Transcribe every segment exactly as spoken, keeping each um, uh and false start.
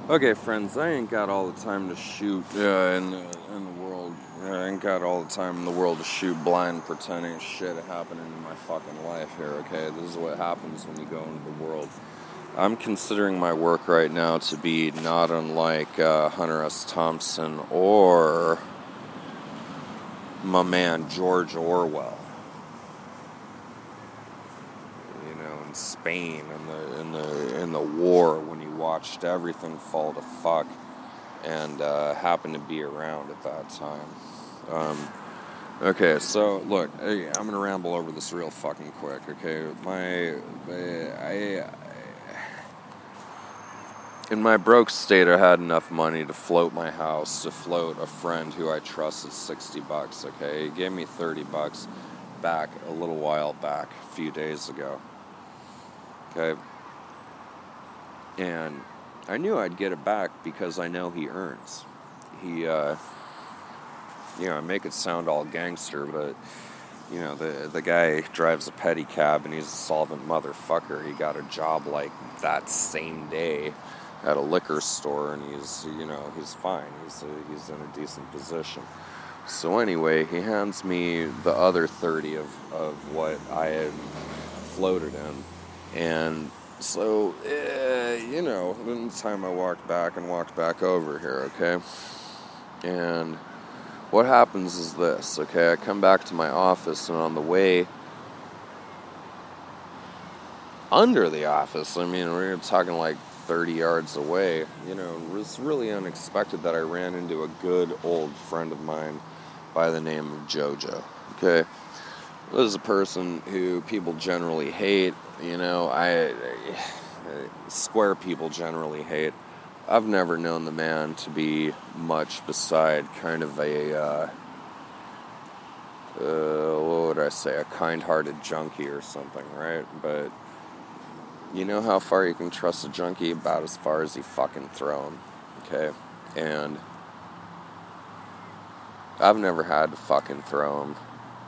Okay, friends, I ain't got all the time to shoot uh, in, the, in the world. I ain't got all the time in the world to shoot blind, pretending shit happening in my fucking life here, okay? This is what happens when you go into the world. I'm considering my work right now to be not unlike uh, Hunter S. Thompson or my man George Orwell. You know, in Spain, in the in the in the war, when you watched everything fall to fuck, and uh, happened to be around at that time. Um, okay, so look, I, I'm gonna ramble over this real fucking quick. Okay, my, I, I, in my broke state, I had enough money to float my house, to float a friend who I trusted sixty bucks. Okay, he gave me thirty bucks back a little while back, a few days ago. Okay, and I knew I'd get it back because I know he earns. He, uh, you know, I make it sound all gangster, but, you know, the the guy drives a pedicab and he's a solvent motherfucker. He got a job like that same day at a liquor store, and he's, you know, he's fine. He's a, he's in a decent position. So anyway, he hands me the other thirty of, of what I had floated in, and so, eh, you know, then the time I walked back and walked back over here, okay? And what happens is this, okay? I come back to my office, and on the way under the office, I mean, we're talking like thirty yards away, you know, it was really unexpected that I ran into a good old friend of mine by the name of Jojo, okay? This is a person who people generally hate, you know, I, I square people generally hate. I've never known the man to be much beside kind of a, uh, uh, what would I say, a kind-hearted junkie or something, right? But you know how far you can trust a junkie? About as far as you fucking throw him, okay? And I've never had to fucking throw him.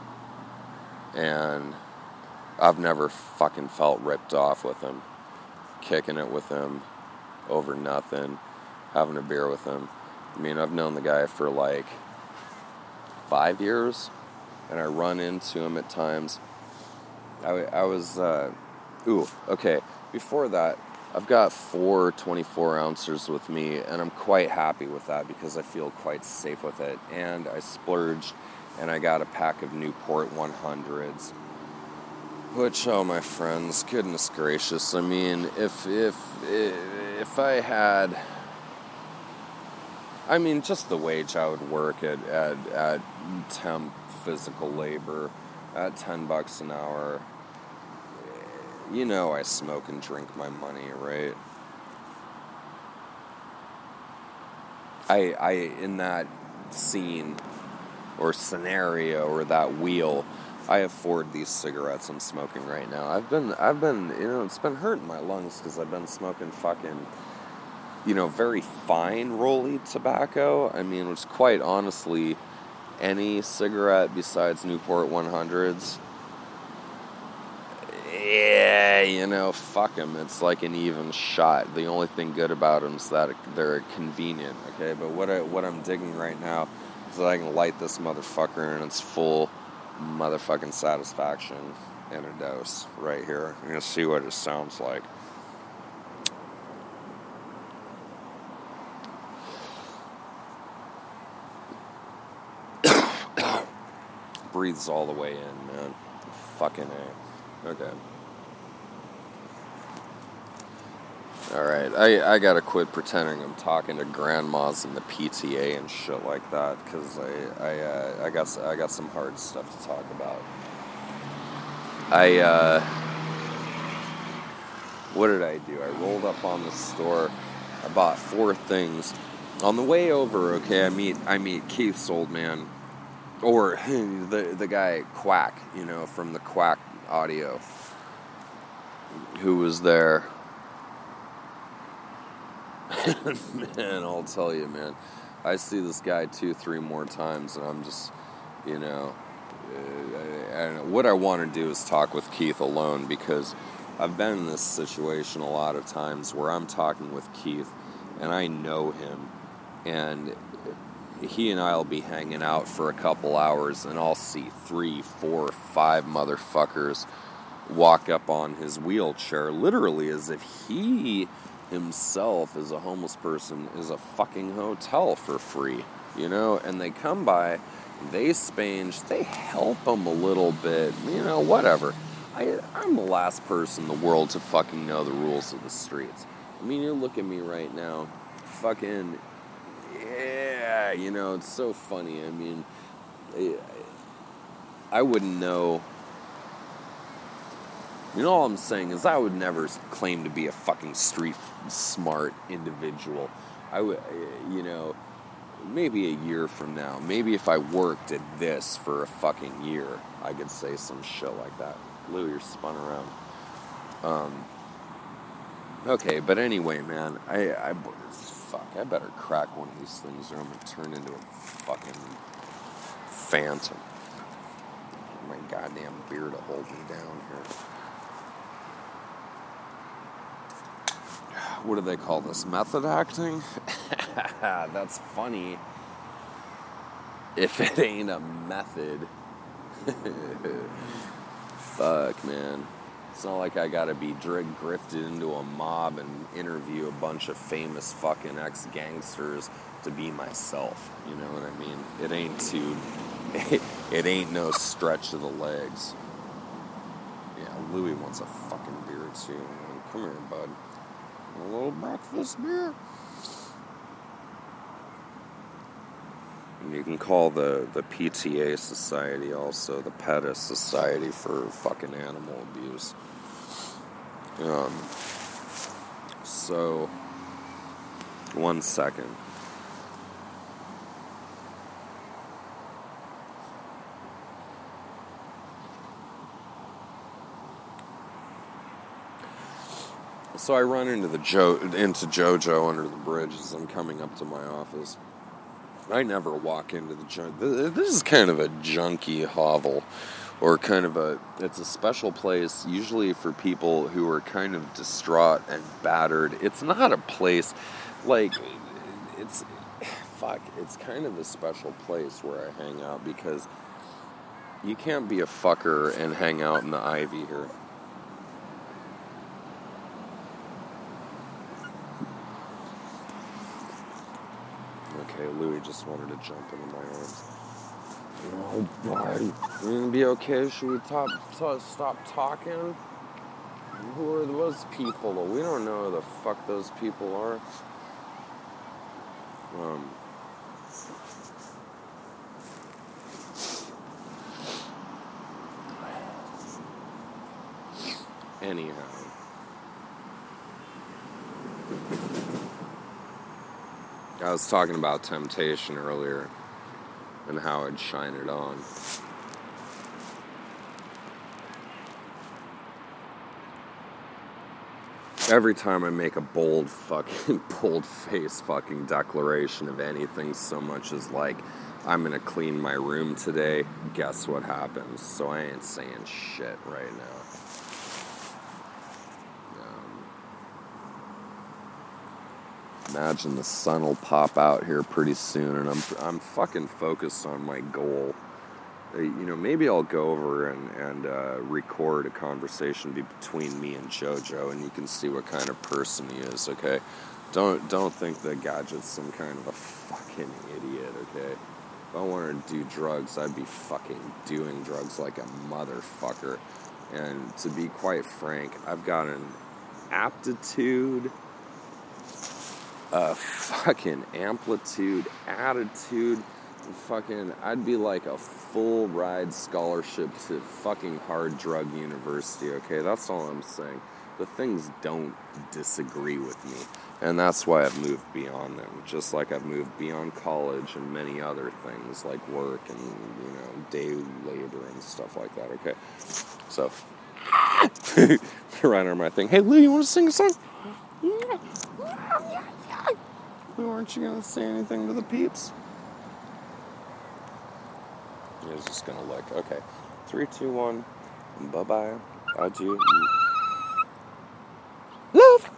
And I've never fucking felt ripped off with him. Kicking it with him over nothing. Having a beer with him. I mean, I've known the guy for like five years. And I run into him at times. I, I was, uh, ooh, okay. Before that, I've got four twenty-four ounces with me. And I'm quite happy with that because I feel quite safe with it. And I splurged and I got a pack of Newport one hundreds. Which, oh my friends, goodness gracious, I mean, if, if, if I had, I mean, just the wage I would work at, at, at temp physical labor, at ten bucks an hour, you know I smoke and drink my money, right? I, I, in that scene, or scenario, or that wheel, I afford these cigarettes I'm smoking right now. I've been, I've been, you know, it's been hurting my lungs because I've been smoking fucking, you know, very fine rolly tobacco. I mean, which quite honestly, any cigarette besides Newport one hundreds, yeah, you know, fuck them. It's like an even shot. The only thing good about them is that they're convenient, okay? But what, I, what I'm digging right now is that I can light this motherfucker and it's full motherfucking satisfaction in a dose right here. You're gonna see what it sounds like. Breathes all the way in, man. Fucking A. Okay. Alright, I, I gotta quit pretending I'm talking to grandmas in the P T A and shit like that, because I I, uh, I, got, I got some hard stuff to talk about. I, uh... What did I do? I rolled up on the store. I bought four things. On the way over, okay, I meet I meet Keith's old man. Or the the guy Quack, you know, from the Quack audio, who was there. Man, I'll tell you, man, I see this guy two, three more times, and I'm just, you know, I, I don't know. What I want to do is talk with Keith alone, because I've been in this situation a lot of times where I'm talking with Keith, and I know him, and he and I'll be hanging out for a couple hours, and I'll see three, four, five motherfuckers walk up on his wheelchair, literally as if he himself, as a homeless person, is a fucking hotel for free, you know, and they come by, they spange, they help them a little bit, you know, whatever. I, I'm the last person in the world to fucking know the rules of the streets. I mean, you look at me right now, fucking, yeah, you know, it's so funny. I mean, I, I wouldn't know. You know, all I'm saying is I would never claim to be a fucking street smart individual. I would, you know, maybe a year from now, maybe if I worked at this for a fucking year, I could say some shit like that. Lou, you're spun around. Um, okay, but anyway, man, I, I, fuck, I better crack one of these things or I'm gonna turn into a fucking phantom. My goddamn beer to hold me down here. What do they call this? Method acting? That's funny. If it ain't a method. Fuck, man. It's not like I gotta be drug grifted into a mob and interview a bunch of famous fucking ex-gangsters to be myself. You know what I mean? It ain't too... It ain't no stretch of the legs. Yeah, Louis wants a fucking beer too, man. Come here, bud. A little breakfast beer. You can call the, the P T A Society also the PETA Society for fucking animal abuse. Um, so, one second. So I run into the jo- into JoJo under the bridge as I'm coming up to my office. I never walk into the junk. This is kind of a junkie hovel, or kind of a. It's a special place usually for people who are kind of distraught and battered. It's not a place like it's. Fuck. It's kind of a special place where I hang out because you can't be a fucker and hang out in the ivy here. Okay, Louis just wanted to jump into my arms. Oh, buddy. You gonna be okay? Should we talk, talk, stop talking? Who are those people? We don't know who the fuck those people are. Um. Anyhow. I was talking about temptation earlier and how I'd shine it on. Every time I make a bold fucking, bold-faced fucking declaration of anything so much as like, I'm gonna clean my room today, guess what happens? So I ain't saying shit right now. Imagine the sun will pop out here pretty soon, and I'm I'm fucking focused on my goal. Uh, you know, maybe I'll go over and and uh, record a conversation between me and JoJo, and you can see what kind of person he is. Okay, don't don't think that Gadget's some kind of a fucking idiot. Okay, if I wanted to do drugs, I'd be fucking doing drugs like a motherfucker. And to be quite frank, I've got an aptitude. A fucking amplitude, attitude, fucking, I'd be like a full ride scholarship to fucking hard drug university, okay? That's all I'm saying. The things don't disagree with me, and that's why I've moved beyond them, just like I've moved beyond college and many other things like work and, you know, day labor and stuff like that, okay? So, right on my thing. Hey, Lou, you want to sing a song? Lou, aren't you going to say anything to the peeps? He was just going to look. Okay. Three, two, one. Bye-bye. Adieu. Love.